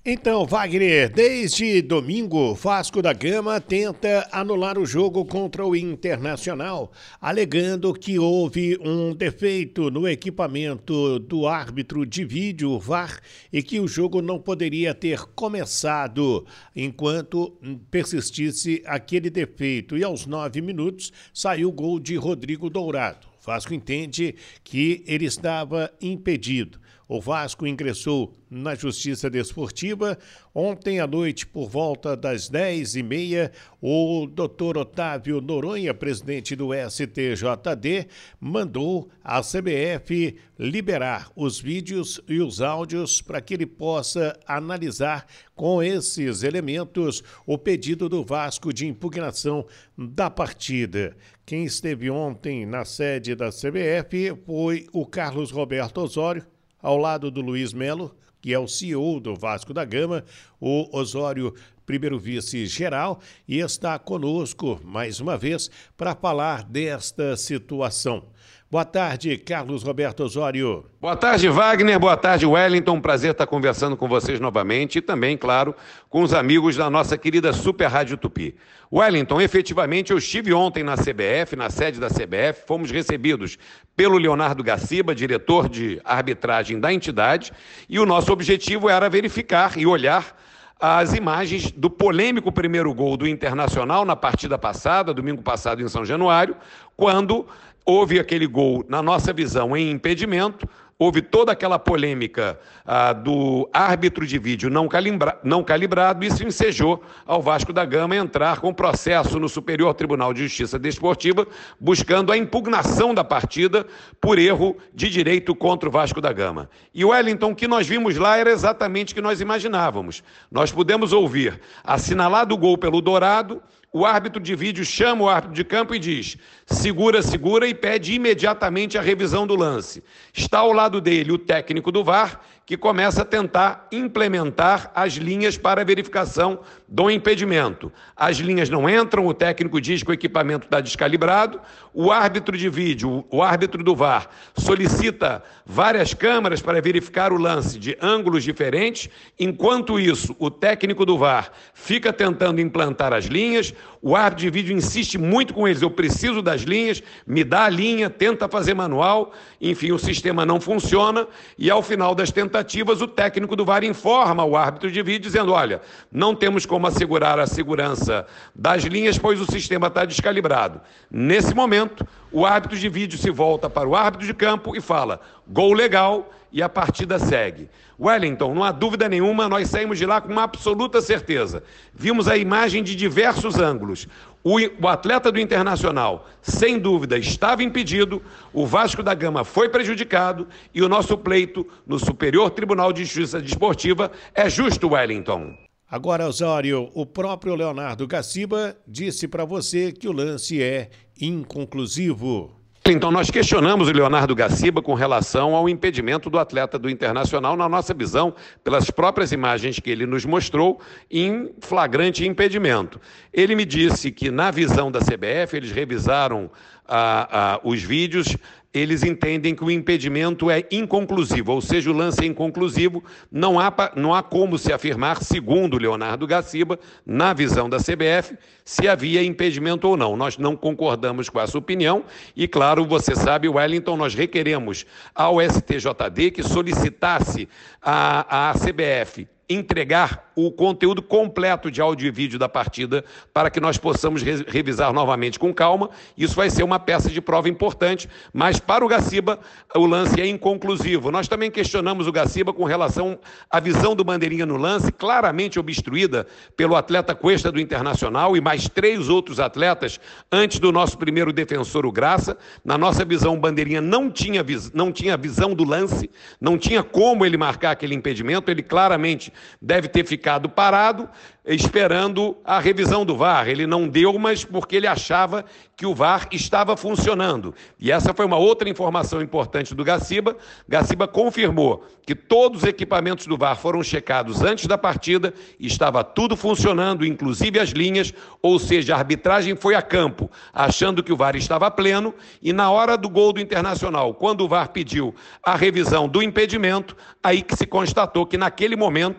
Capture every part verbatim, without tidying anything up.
Então, Wagner, desde domingo, Vasco da Gama tenta anular o jogo contra o Internacional, alegando que houve um defeito no equipamento do árbitro de vídeo, o V A R, e que o jogo não poderia ter começado enquanto persistisse aquele defeito. E aos nove minutos saiu o gol de Rodrigo Dourado. O Vasco entende que ele estava impedido. O Vasco ingressou na Justiça Desportiva. Ontem à noite, por volta das dez e meia, o doutor Otávio Noronha, presidente do S T J D, mandou à C B F liberar os vídeos e os áudios para que ele possa analisar com esses elementos o pedido do Vasco de impugnação da partida. Quem esteve ontem na sede da C B F foi o Carlos Roberto Osório, ao lado do Luiz Melo, que é o C E O do Vasco da Gama, o Osório, primeiro vice-geral, e está conosco, mais uma vez, para falar desta situação. Boa tarde, Carlos Roberto Osório. Boa tarde, Wagner. Boa tarde, Wellington. Prazer estar conversando com vocês novamente e também, claro, com os amigos da nossa querida Super Rádio Tupi. Wellington, efetivamente, eu estive ontem na C B F, na sede da C B F, fomos recebidos pelo Leonardo Gaciba, diretor de arbitragem da entidade, e o nosso objetivo era verificar e olhar as imagens do polêmico primeiro gol do Internacional na partida passada, domingo passado em São Januário, quando houve aquele gol, na nossa visão, em impedimento. Houve toda aquela polêmica ah, do árbitro de vídeo não, calibra, não calibrado, e isso ensejou ao Vasco da Gama entrar com processo no Superior Tribunal de Justiça Desportiva, buscando a impugnação da partida por erro de direito contra o Vasco da Gama. E o Wellington, o que nós vimos lá era exatamente o que nós imaginávamos. Nós pudemos ouvir assinalado o gol pelo Dourado, o árbitro de vídeo chama o árbitro de campo e diz: segura, segura, e pede imediatamente a revisão do lance. Está ao lado dele o técnico do V A R, que começa a tentar implementar as linhas para a verificação do impedimento. As linhas não entram, o técnico diz que o equipamento está descalibrado, o árbitro de vídeo, o árbitro do V A R, solicita várias câmeras para verificar o lance de ângulos diferentes. Enquanto isso, o técnico do V A R fica tentando implantar as linhas, o árbitro de vídeo insiste muito com eles: eu preciso das linhas, me dá a linha, tenta fazer manual, enfim, o sistema não funciona, e ao final das tentativas, o técnico do V A R informa o árbitro de vídeo dizendo: olha, não temos como assegurar a segurança das linhas, pois o sistema está descalibrado. Nesse momento, o árbitro de vídeo se volta para o árbitro de campo e fala: gol legal, e a partida segue. Wellington, não há dúvida nenhuma, nós saímos de lá com uma absoluta certeza. Vimos a imagem de diversos ângulos. O, o atleta do Internacional, sem dúvida, estava impedido, o Vasco da Gama foi prejudicado e o nosso pleito no Superior Tribunal de Justiça Desportiva é justo, Wellington. Agora, Osório, o próprio Leonardo Gaciba disse para você que o lance é inconclusivo. Então, nós questionamos o Leonardo Gaciba com relação ao impedimento do atleta do Internacional, na nossa visão, pelas próprias imagens que ele nos mostrou, em flagrante impedimento. Ele me disse que, na visão da C B F, eles revisaram ah, ah, os vídeos, eles entendem que o impedimento é inconclusivo, ou seja, o lance é inconclusivo, não há, não há como se afirmar, segundo Leonardo Gaciba, na visão da C B F, se havia impedimento ou não. Nós não concordamos com essa opinião e, claro, você sabe, Wellington, nós requeremos ao S T J D que solicitasse à, à C B F entregar o conteúdo completo de áudio e vídeo da partida para que nós possamos re revisar novamente com calma. Isso vai ser uma peça de prova importante, mas para o Gaciba o lance é inconclusivo. Nós também questionamos o Gaciba com relação à visão do Bandeirinha no lance, claramente obstruída pelo atleta Cuesta do Internacional e mais três outros atletas antes do nosso primeiro defensor, o Graça. Na nossa visão, o Bandeirinha não tinha, vis não tinha visão do lance, não tinha como ele marcar aquele impedimento, ele claramente deve ter ficado parado, esperando a revisão do V A R. Ele não deu, mas porque ele achava que o V A R estava funcionando. E essa foi uma outra informação importante do Gaciba. Gaciba confirmou que todos os equipamentos do V A R foram checados antes da partida e estava tudo funcionando, inclusive as linhas, ou seja, a arbitragem foi a campo, achando que o V A R estava pleno, e na hora do gol do Internacional, quando o V A R pediu a revisão do impedimento, aí que se constatou que naquele momento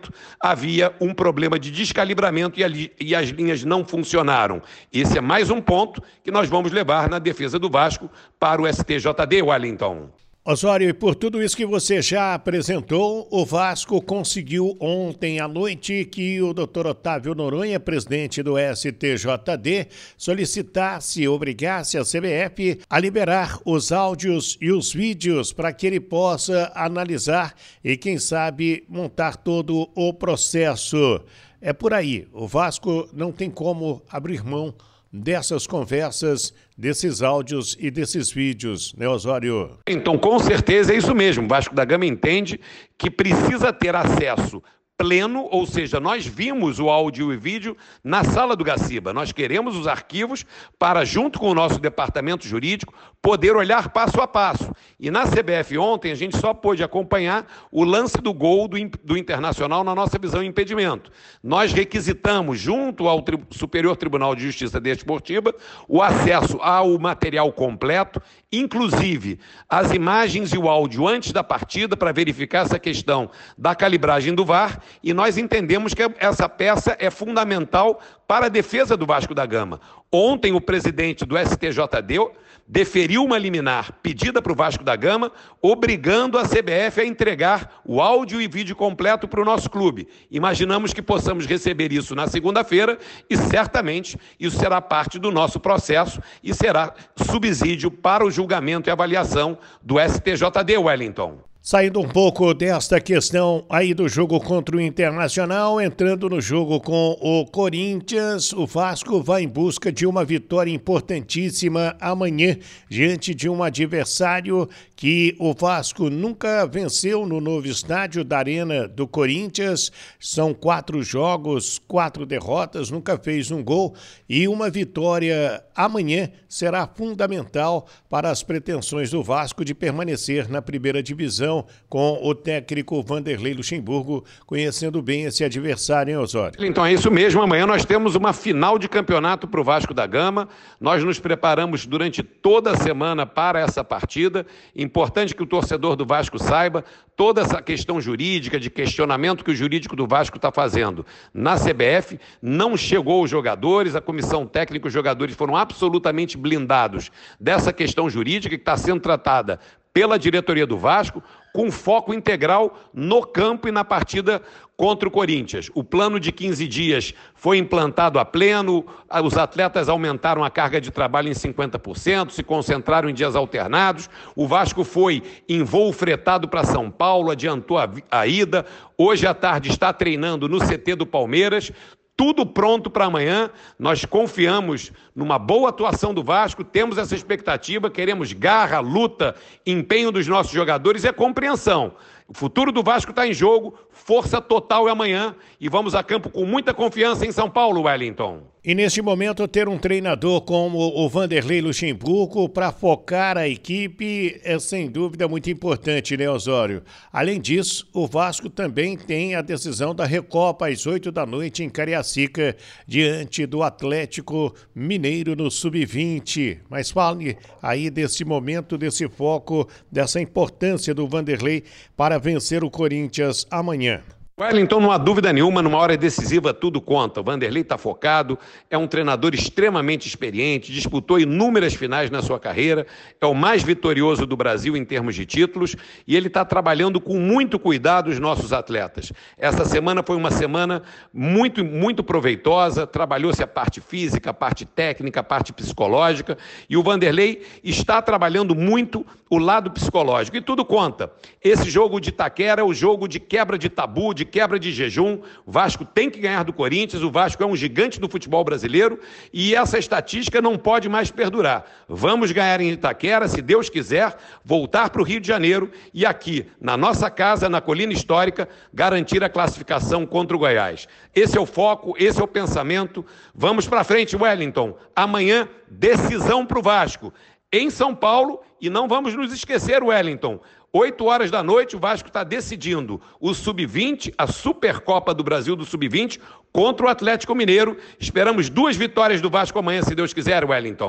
momento havia um problema de descalibramento e, ali, e as linhas não funcionaram. Esse é mais um ponto que nós vamos levar na defesa do Vasco para o S T J D, Wellington. Osório, e por tudo isso que você já apresentou, o Vasco conseguiu ontem à noite que o doutor Otávio Noronha, presidente do S T J D, solicitasse, obrigasse a C B F a liberar os áudios e os vídeos para que ele possa analisar e, quem sabe, montar todo o processo. É por aí, o Vasco não tem como abrir mão dessas conversas, desses áudios e desses vídeos, né, Osório? Então, com certeza é isso mesmo. O Vasco da Gama entende que precisa ter acesso pleno, ou seja, nós vimos o áudio e vídeo na sala do Gaciba. Nós queremos os arquivos para, junto com o nosso departamento jurídico, poder olhar passo a passo. E na C B F ontem a gente só pôde acompanhar o lance do gol do, do Internacional na nossa visão de impedimento. Nós requisitamos, junto ao Tri- Superior Tribunal de Justiça Desportiva, o acesso ao material completo, inclusive as imagens e o áudio antes da partida, para verificar essa questão da calibragem do V A R, e nós entendemos que essa peça é fundamental para a defesa do Vasco da Gama. Ontem o presidente do S T J D deferiu uma liminar pedida para o Vasco da Gama, obrigando a C B F a entregar o áudio e vídeo completo para o nosso clube. Imaginamos que possamos receber isso na segunda-feira e certamente isso será parte do nosso processo e será subsídio para o julgamento e avaliação do S T J D, Wellington. Saindo um pouco desta questão aí do jogo contra o Internacional, entrando no jogo com o Corinthians, o Vasco vai em busca de uma vitória importantíssima amanhã, diante de um adversário que o Vasco nunca venceu no novo estádio da Arena do Corinthians. São quatro jogos, quatro derrotas, nunca fez um gol, e uma vitória amanhã será fundamental para as pretensões do Vasco de permanecer na primeira divisão, com o técnico Vanderlei Luxemburgo conhecendo bem esse adversário, hein, Osório? Então é isso mesmo, amanhã nós temos uma final de campeonato para o Vasco da Gama. Nós nos preparamos durante toda a semana para essa partida. Importante que o torcedor do Vasco saiba toda essa questão jurídica, de questionamento que o jurídico do Vasco está fazendo na C B F. Não chegou os jogadores, a comissão técnica e os jogadores foram absolutamente blindados dessa questão jurídica que está sendo tratada pela diretoria do Vasco, com foco integral no campo e na partida contra o Corinthians. O plano de quinze dias foi implantado a pleno, os atletas aumentaram a carga de trabalho em cinquenta por cento, se concentraram em dias alternados, o Vasco foi em voo fretado para São Paulo, adiantou a, a ida, hoje à tarde está treinando no C T do Palmeiras. Tudo pronto para amanhã, nós confiamos numa boa atuação do Vasco, temos essa expectativa, queremos garra, luta, empenho dos nossos jogadores e a compreensão. O futuro do Vasco está em jogo, força total é amanhã e vamos a campo com muita confiança em São Paulo, Wellington. E neste momento ter um treinador como o Vanderlei Luxemburgo para focar a equipe é sem dúvida muito importante, né, Osório? Além disso, o Vasco também tem a decisão da Recopa às oito da noite em Cariacica, diante do Atlético Mineiro no sub vinte. Mas fale aí desse momento, desse foco, dessa importância do Vanderlei para vencer o Corinthians amanhã. Wellington, não há dúvida nenhuma, numa hora decisiva tudo conta. O Vanderlei está focado, é um treinador extremamente experiente, disputou inúmeras finais na sua carreira, é o mais vitorioso do Brasil em termos de títulos e ele está trabalhando com muito cuidado os nossos atletas. Essa semana foi uma semana muito, muito proveitosa, trabalhou-se a parte física, a parte técnica, a parte psicológica e o Vanderlei está trabalhando muito o lado psicológico e tudo conta. Esse jogo de Itaquera é o jogo de quebra de tabu, de quebra de jejum. O Vasco tem que ganhar do Corinthians, o Vasco é um gigante do futebol brasileiro e essa estatística não pode mais perdurar. Vamos ganhar em Itaquera, se Deus quiser, voltar para o Rio de Janeiro e aqui, na nossa casa, na Colina Histórica, garantir a classificação contra o Goiás. Esse é o foco, esse é o pensamento. Vamos para frente, Wellington. Amanhã, decisão para o Vasco em São Paulo e não vamos nos esquecer, Wellington. oito horas da noite, o Vasco está decidindo o sub vinte, a Supercopa do Brasil do sub vinte, contra o Atlético Mineiro. Esperamos duas vitórias do Vasco amanhã, se Deus quiser, Wellington.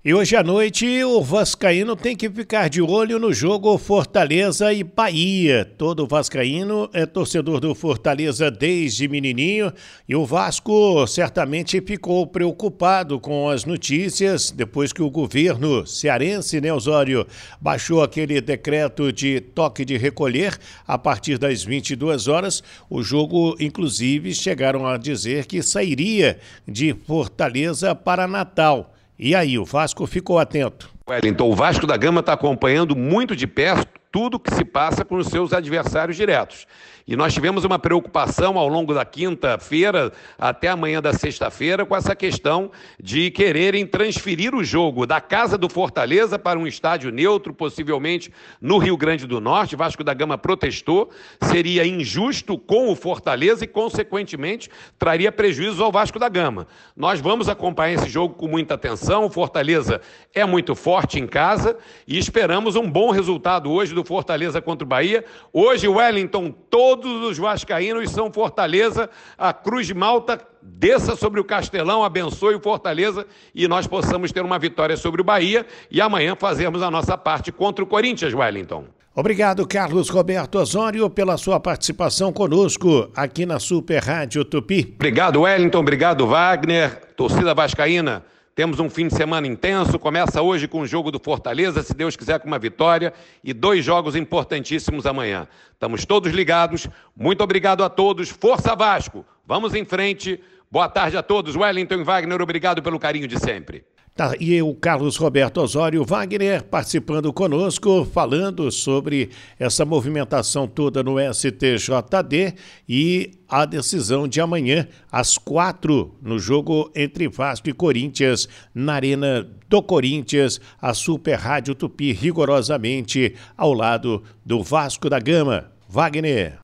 E hoje à noite o vascaíno tem que ficar de olho no jogo Fortaleza e Bahia. Todo vascaíno é torcedor do Fortaleza desde menininho e o Vasco certamente ficou preocupado com as notícias depois que o governo cearense, né, Osório, baixou aquele decreto de toque de recolher a partir das vinte e duas horas. O jogo, inclusive, chegaram a dizer que sairia de Fortaleza para Natal. E aí, o Vasco ficou atento. Wellington, o Vasco da Gama está acompanhando muito de perto tudo que se passa com os seus adversários diretos. E nós tivemos uma preocupação ao longo da quinta-feira até amanhã da sexta-feira com essa questão de quererem transferir o jogo da casa do Fortaleza para um estádio neutro, possivelmente no Rio Grande do Norte. Vasco da Gama protestou, seria injusto com o Fortaleza e, consequentemente, traria prejuízo ao Vasco da Gama. Nós vamos acompanhar esse jogo com muita atenção. O Fortaleza é muito forte em casa e esperamos um bom resultado hoje do Fortaleza contra o Bahia. Hoje, Wellington, todos os vascaínos são Fortaleza. A Cruz de Malta desça sobre o Castelão, abençoe o Fortaleza e nós possamos ter uma vitória sobre o Bahia e amanhã fazermos a nossa parte contra o Corinthians, Wellington. Obrigado, Carlos Roberto Osório, pela sua participação conosco aqui na Super Rádio Tupi. Obrigado, Wellington. Obrigado, Wagner. Torcida vascaína, temos um fim de semana intenso, começa hoje com o jogo do Fortaleza, se Deus quiser com uma vitória, e dois jogos importantíssimos amanhã. Estamos todos ligados, muito obrigado a todos, força Vasco, vamos em frente, boa tarde a todos, Wellington e Wagner, obrigado pelo carinho de sempre. Tá, e o Carlos Roberto Osório Wagner participando conosco, falando sobre essa movimentação toda no S T J D e a decisão de amanhã, às quatro, no jogo entre Vasco e Corinthians, na Arena do Corinthians, a Super Rádio Tupi rigorosamente ao lado do Vasco da Gama. Wagner.